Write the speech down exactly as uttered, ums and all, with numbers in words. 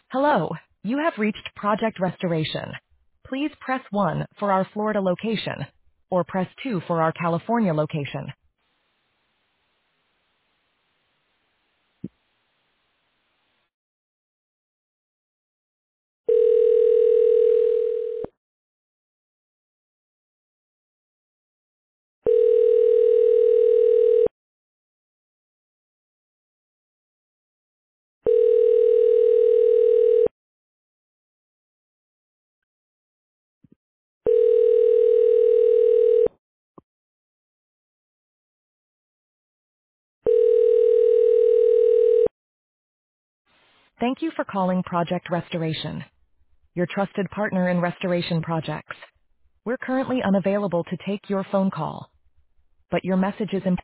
Hello, you have reached Project Restoration. Please press one for our Florida location, or press two for our California location. Thank you for calling Project Restoration, your trusted partner in restoration projects. We're currently unavailable to take your phone call, but your message is important.